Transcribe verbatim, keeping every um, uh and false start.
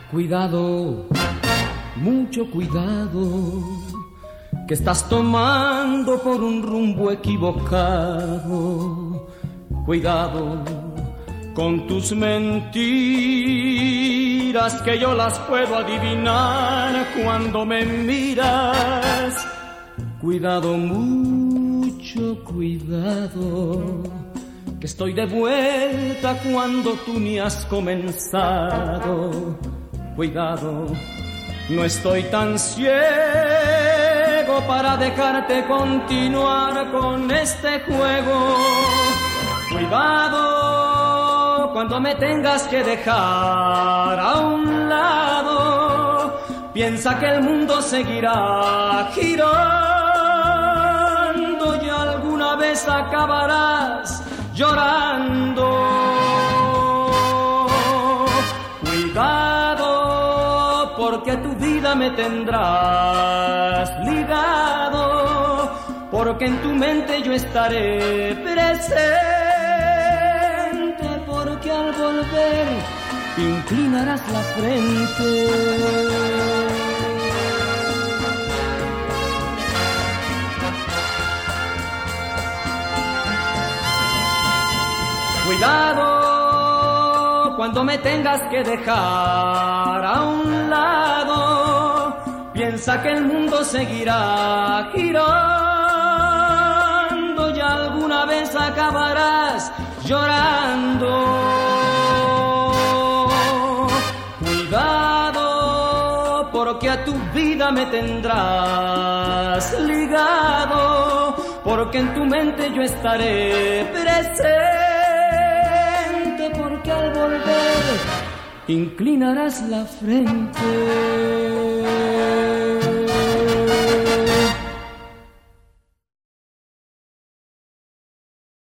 Cuidado, mucho cuidado, que estás tomando por un rumbo equivocado. Cuidado con tus mentiras, que yo las puedo adivinar cuando me miras. Cuidado, mucho cuidado, que estoy de vuelta cuando tú ni has comenzado. Cuidado, no estoy tan ciego para dejarte continuar con este juego. Cuidado cuando me tengas que dejar a un lado. Piensa que el mundo seguirá girando y alguna vez acabarás llorando. Cuidado, porque tu vida me tendrás ligado, porque en tu mente yo estaré presente, porque al volver inclinarás la frente. Cuidado cuando me tengas que dejar a un lado. Piensa que el mundo seguirá girando y alguna vez acabarás llorando. Cuidado, porque a tu vida me tendrás ligado, porque en tu mente yo estaré presente, porque al volver inclinarás la frente.